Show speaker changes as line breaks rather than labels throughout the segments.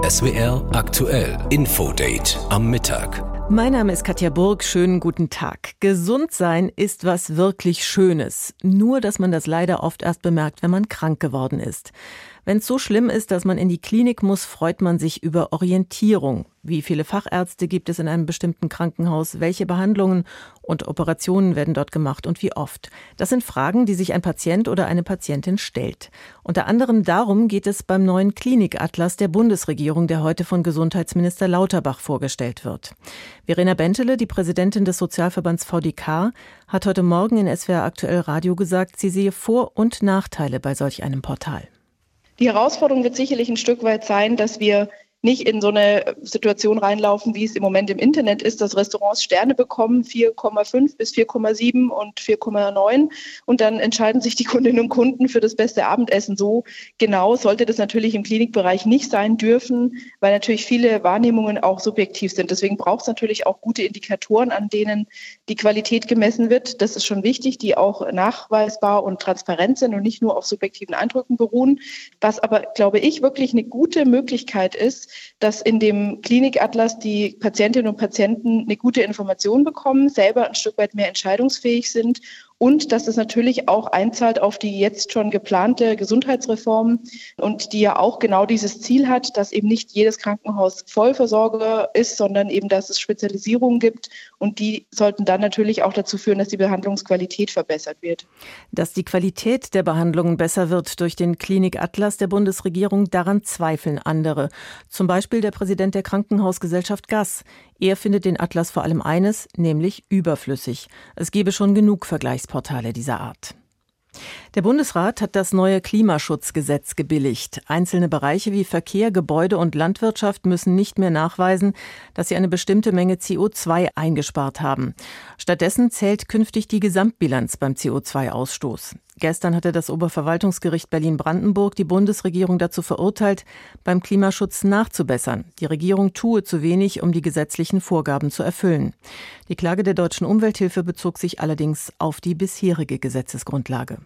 SWR aktuell Infodate am Mittag.
Mein Name ist Katja Burg, schönen guten Tag. Gesund sein ist was wirklich Schönes. Nur, dass man das leider oft erst bemerkt, wenn man krank geworden ist. Wenn es so schlimm ist, dass man in die Klinik muss, freut man sich über Orientierung. Wie viele Fachärzte gibt es in einem bestimmten Krankenhaus? Welche Behandlungen und Operationen werden dort gemacht und wie oft? Das sind Fragen, die sich ein Patient oder eine Patientin stellt. Unter anderem darum geht es beim neuen Klinikatlas der Bundesregierung, der heute von Gesundheitsminister Lauterbach vorgestellt wird. Verena Bentele, die Präsidentin des Sozialverbands VDK, hat heute Morgen in SWR aktuell Radio gesagt, sie sehe Vor- und Nachteile bei solch einem Portal.
Die Herausforderung wird sicherlich ein Stück weit sein, dass wir nicht in so eine Situation reinlaufen, wie es im Moment im Internet ist, dass Restaurants Sterne bekommen, 4,5 bis 4,7 und 4,9. Und dann entscheiden sich die Kundinnen und Kunden für das beste Abendessen. So genau sollte das natürlich im Klinikbereich nicht sein dürfen, weil natürlich viele Wahrnehmungen auch subjektiv sind. Deswegen braucht es natürlich auch gute Indikatoren, an denen die Qualität gemessen wird. Das ist schon wichtig, die auch nachweisbar und transparent sind und nicht nur auf subjektiven Eindrücken beruhen. Was aber, glaube ich, wirklich eine gute Möglichkeit ist, dass in dem Klinikatlas die Patientinnen und Patienten eine gute Information bekommen, selber ein Stück weit mehr entscheidungsfähig sind und dass es natürlich auch einzahlt auf die jetzt schon geplante Gesundheitsreform und die ja auch genau dieses Ziel hat, dass eben nicht jedes Krankenhaus Vollversorger ist, sondern eben, dass es Spezialisierungen gibt und die sollten dann natürlich auch dazu führen, dass die Behandlungsqualität verbessert wird.
Dass die Qualität der Behandlungen besser wird durch den Klinikatlas der Bundesregierung, daran zweifeln andere. Zum Beispiel der Präsident der Krankenhausgesellschaft GAS. Er findet den Atlas vor allem eines, nämlich überflüssig. Es gebe schon genug Vergleichsportale dieser Art. Der Bundesrat hat das neue Klimaschutzgesetz gebilligt. Einzelne Bereiche wie Verkehr, Gebäude und Landwirtschaft müssen nicht mehr nachweisen, dass sie eine bestimmte Menge CO2 eingespart haben. Stattdessen zählt künftig die Gesamtbilanz beim CO2-Ausstoß. Gestern hatte das Oberverwaltungsgericht Berlin-Brandenburg die Bundesregierung dazu verurteilt, beim Klimaschutz nachzubessern. Die Regierung tue zu wenig, um die gesetzlichen Vorgaben zu erfüllen. Die Klage der Deutschen Umwelthilfe bezog sich allerdings auf die bisherige Gesetzesgrundlage.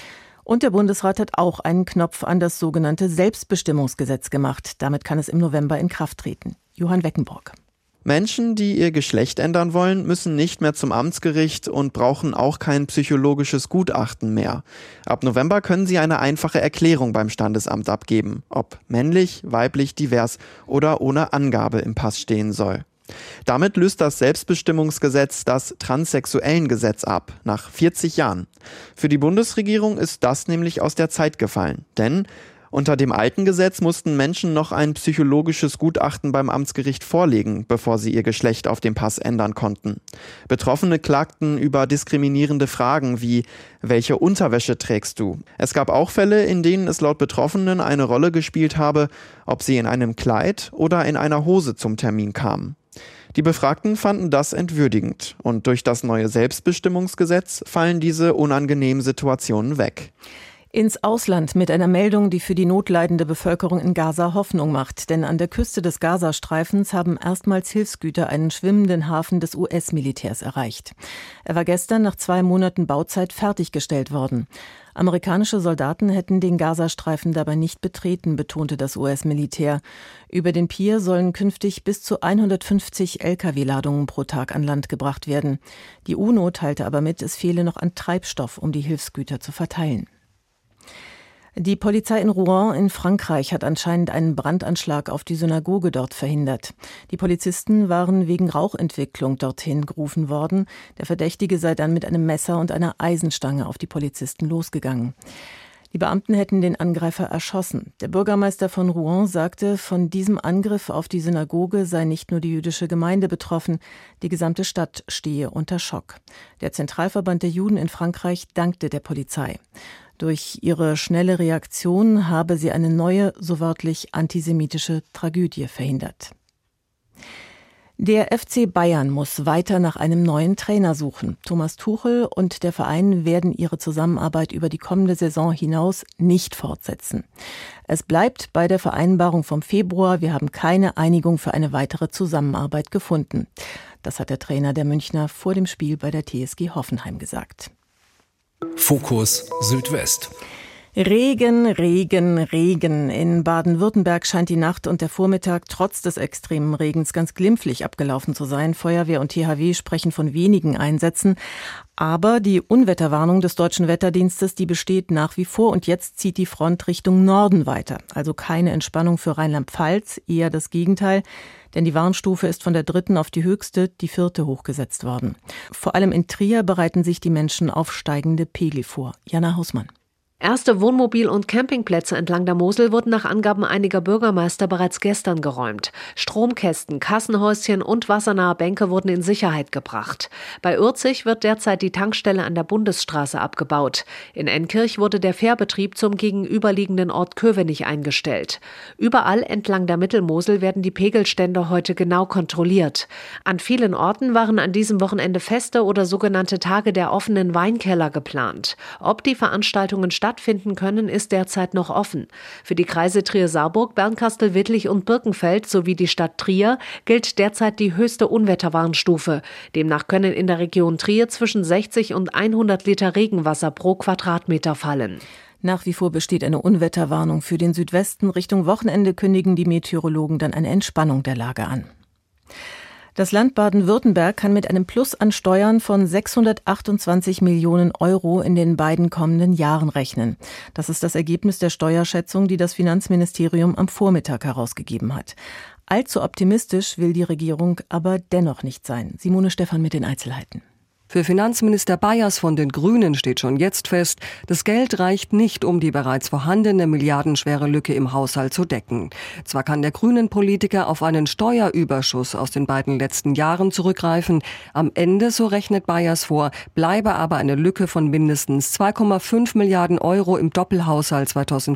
Und der Bundesrat hat auch einen Knopf an das sogenannte Selbstbestimmungsgesetz gemacht. Damit kann es im November in Kraft treten. Johann Weckenbrock.
Menschen, die ihr Geschlecht ändern wollen, müssen nicht mehr zum Amtsgericht und brauchen auch kein psychologisches Gutachten mehr. Ab November können sie eine einfache Erklärung beim Standesamt abgeben, ob männlich, weiblich, divers oder ohne Angabe im Pass stehen soll. Damit löst das Selbstbestimmungsgesetz das Transsexuellengesetz ab, nach 40 Jahren. Für die Bundesregierung ist das nämlich aus der Zeit gefallen, denn unter dem alten Gesetz mussten Menschen noch ein psychologisches Gutachten beim Amtsgericht vorlegen, bevor sie ihr Geschlecht auf dem Pass ändern konnten. Betroffene klagten über diskriminierende Fragen wie: Welche Unterwäsche trägst du? Es gab auch Fälle, in denen es laut Betroffenen eine Rolle gespielt habe, ob sie in einem Kleid oder in einer Hose zum Termin kamen. Die Befragten fanden das entwürdigend und durch das neue Selbstbestimmungsgesetz fallen diese unangenehmen Situationen weg.
Ins Ausland mit einer Meldung, die für die notleidende Bevölkerung in Gaza Hoffnung macht. Denn an der Küste des Gazastreifens haben erstmals Hilfsgüter einen schwimmenden Hafen des US-Militärs erreicht. Er war gestern nach 2 Monaten Bauzeit fertiggestellt worden. Amerikanische Soldaten hätten den Gazastreifen dabei nicht betreten, betonte das US-Militär. Über den Pier sollen künftig bis zu 150 Lkw-Ladungen pro Tag an Land gebracht werden. Die UNO teilte aber mit, es fehle noch an Treibstoff, um die Hilfsgüter zu verteilen. Die Polizei in Rouen in Frankreich hat anscheinend einen Brandanschlag auf die Synagoge dort verhindert. Die Polizisten waren wegen Rauchentwicklung dorthin gerufen worden. Der Verdächtige sei dann mit einem Messer und einer Eisenstange auf die Polizisten losgegangen. Die Beamten hätten den Angreifer erschossen. Der Bürgermeister von Rouen sagte, von diesem Angriff auf die Synagoge sei nicht nur die jüdische Gemeinde betroffen, die gesamte Stadt stehe unter Schock. Der Zentralverband der Juden in Frankreich dankte der Polizei. Durch ihre schnelle Reaktion habe sie eine neue, so wörtlich antisemitische Tragödie verhindert. Der FC Bayern muss weiter nach einem neuen Trainer suchen. Thomas Tuchel und der Verein werden ihre Zusammenarbeit über die kommende Saison hinaus nicht fortsetzen. Es bleibt bei der Vereinbarung vom Februar. Wir haben keine Einigung für eine weitere Zusammenarbeit gefunden. Das hat der Trainer der Münchner vor dem Spiel bei der TSG Hoffenheim gesagt.
Fokus Südwest.
Regen, Regen, Regen. In Baden-Württemberg scheint die Nacht und der Vormittag trotz des extremen Regens ganz glimpflich abgelaufen zu sein. Feuerwehr und THW sprechen von wenigen Einsätzen. Aber die Unwetterwarnung des Deutschen Wetterdienstes, die besteht nach wie vor und jetzt zieht die Front Richtung Norden weiter. Also keine Entspannung für Rheinland-Pfalz, eher das Gegenteil. Denn die Warnstufe ist von der 3. auf die höchste, die 4. hochgesetzt worden. Vor allem in Trier bereiten sich die Menschen auf steigende Pegel vor. Jana Hausmann.
Erste Wohnmobil- und Campingplätze entlang der Mosel wurden nach Angaben einiger Bürgermeister bereits gestern geräumt. Stromkästen, Kassenhäuschen und wassernahe Bänke wurden in Sicherheit gebracht. Bei Urzig wird derzeit die Tankstelle an der Bundesstraße abgebaut. In Enkirch wurde der Fährbetrieb zum gegenüberliegenden Ort Kövenich eingestellt. Überall entlang der Mittelmosel werden die Pegelstände heute genau kontrolliert. An vielen Orten waren an diesem Wochenende Feste oder sogenannte Tage der offenen Weinkeller geplant. Ob die Veranstaltungen stattfinden können, ist derzeit noch offen. Für die Kreise Trier-Saarburg, Bernkastel-Wittlich und Birkenfeld sowie die Stadt Trier gilt derzeit die höchste Unwetterwarnstufe. Demnach können in der Region Trier zwischen 60 und 100 Liter Regenwasser pro Quadratmeter fallen.
Nach wie vor besteht eine Unwetterwarnung für den Südwesten. Richtung Wochenende kündigen die Meteorologen dann eine Entspannung der Lage an. Das Land Baden-Württemberg kann mit einem Plus an Steuern von 628 Millionen Euro in den beiden kommenden Jahren rechnen. Das ist das Ergebnis der Steuerschätzung, die das Finanzministerium am Vormittag herausgegeben hat. Allzu optimistisch will die Regierung aber dennoch nicht sein. Simone Stephan mit den Einzelheiten.
Für Finanzminister Bayers von den Grünen steht schon jetzt fest, das Geld reicht nicht, um die bereits vorhandene milliardenschwere Lücke im Haushalt zu decken. Zwar kann der Grünen-Politiker auf einen Steuerüberschuss aus den beiden letzten Jahren zurückgreifen. Am Ende, so rechnet Bayers vor, bleibe aber eine Lücke von mindestens 2,5 Milliarden Euro im Doppelhaushalt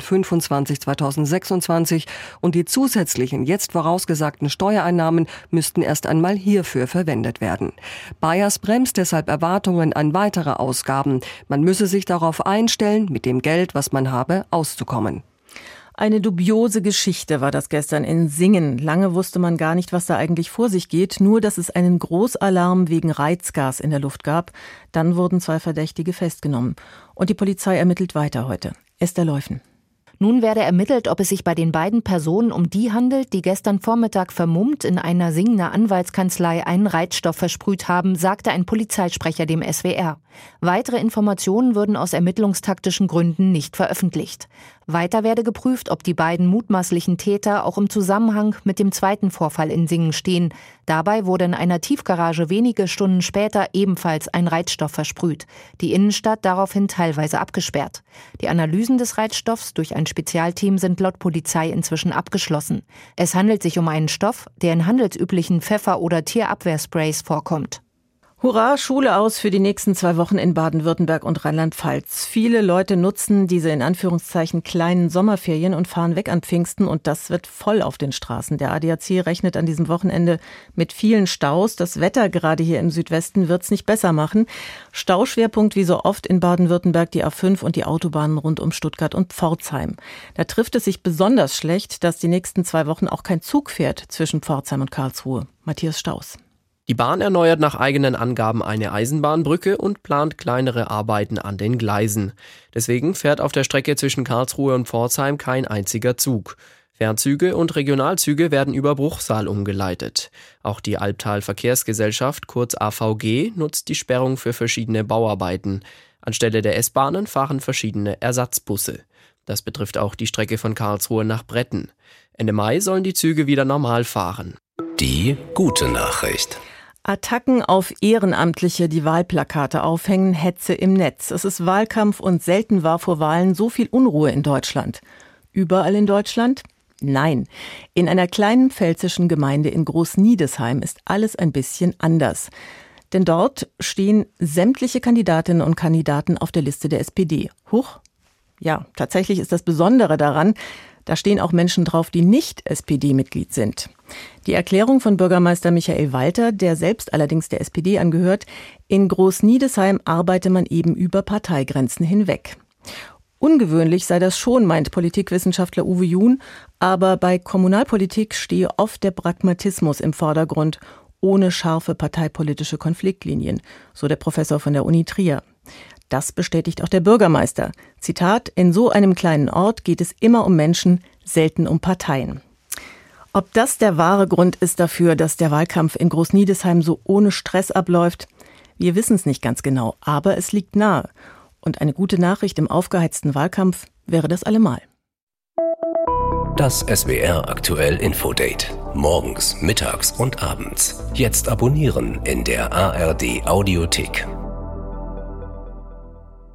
2025-2026 und die zusätzlichen, jetzt vorausgesagten Steuereinnahmen müssten erst einmal hierfür verwendet werden. Bayers bremst deshalb Erwartungen an weitere Ausgaben. Man müsse sich darauf einstellen, mit dem Geld, was man habe, auszukommen.
Eine dubiose Geschichte war das gestern in Singen. Lange wusste man gar nicht, was da eigentlich vor sich geht, nur dass es einen Großalarm wegen Reizgas in der Luft gab. Dann wurden 2 Verdächtige festgenommen. Und die Polizei ermittelt weiter heute. Esther Leufen.
Nun werde ermittelt, ob es sich bei den beiden Personen um die handelt, die gestern Vormittag vermummt in einer Singener Anwaltskanzlei einen Reizstoff versprüht haben, sagte ein Polizeisprecher dem SWR. Weitere Informationen würden aus ermittlungstaktischen Gründen nicht veröffentlicht. Weiter werde geprüft, ob die beiden mutmaßlichen Täter auch im Zusammenhang mit dem zweiten Vorfall in Singen stehen. Dabei wurde in einer Tiefgarage wenige Stunden später ebenfalls ein Reizstoff versprüht. Die Innenstadt daraufhin teilweise abgesperrt. Die Analysen des Reizstoffs durch ein Spezialteam sind laut Polizei inzwischen abgeschlossen. Es handelt sich um einen Stoff, der in handelsüblichen Pfeffer- oder Tierabwehrsprays vorkommt.
Hurra, Schule aus für die nächsten 2 Wochen in Baden-Württemberg und Rheinland-Pfalz. Viele Leute nutzen diese in Anführungszeichen kleinen Sommerferien und fahren weg an Pfingsten und das wird voll auf den Straßen. Der ADAC rechnet an diesem Wochenende mit vielen Staus. Das Wetter gerade hier im Südwesten wird's nicht besser machen. Stauschwerpunkt wie so oft in Baden-Württemberg die A5 und die Autobahnen rund um Stuttgart und Pforzheim. Da trifft es sich besonders schlecht, dass die nächsten 2 Wochen auch kein Zug fährt zwischen Pforzheim und Karlsruhe. Matthias Staus.
Die Bahn erneuert nach eigenen Angaben eine Eisenbahnbrücke und plant kleinere Arbeiten an den Gleisen. Deswegen fährt auf der Strecke zwischen Karlsruhe und Pforzheim kein einziger Zug. Fernzüge und Regionalzüge werden über Bruchsal umgeleitet. Auch die Albtal Verkehrsgesellschaft, kurz AVG, nutzt die Sperrung für verschiedene Bauarbeiten. Anstelle der S-Bahnen fahren verschiedene Ersatzbusse. Das betrifft auch die Strecke von Karlsruhe nach Bretten. Ende Mai sollen die Züge wieder normal fahren.
Die gute Nachricht.
Attacken auf Ehrenamtliche, die Wahlplakate aufhängen, Hetze im Netz. Es ist Wahlkampf und selten war vor Wahlen so viel Unruhe in Deutschland. Überall in Deutschland? Nein. In einer kleinen pfälzischen Gemeinde in Großniedesheim ist alles ein bisschen anders. Denn dort stehen sämtliche Kandidatinnen und Kandidaten auf der Liste der SPD. Huch. Ja, tatsächlich ist das Besondere daran, da stehen auch Menschen drauf, die nicht SPD-Mitglied sind. Die Erklärung von Bürgermeister Michael Walter, der selbst allerdings der SPD angehört, in Großniedesheim arbeite man eben über Parteigrenzen hinweg. Ungewöhnlich sei das schon, meint Politikwissenschaftler Uwe Juhn, aber bei Kommunalpolitik stehe oft der Pragmatismus im Vordergrund, ohne scharfe parteipolitische Konfliktlinien, so der Professor von der Uni Trier. Das bestätigt auch der Bürgermeister. Zitat: In so einem kleinen Ort geht es immer um Menschen, selten um Parteien. Ob das der wahre Grund ist dafür, dass der Wahlkampf in Großniedesheim so ohne Stress abläuft, wir wissen es nicht ganz genau, aber es liegt nahe. Und eine gute Nachricht im aufgeheizten Wahlkampf wäre das allemal.
Das SWR aktuell Infodate. Morgens, mittags und abends. Jetzt abonnieren in der ARD Audiothek.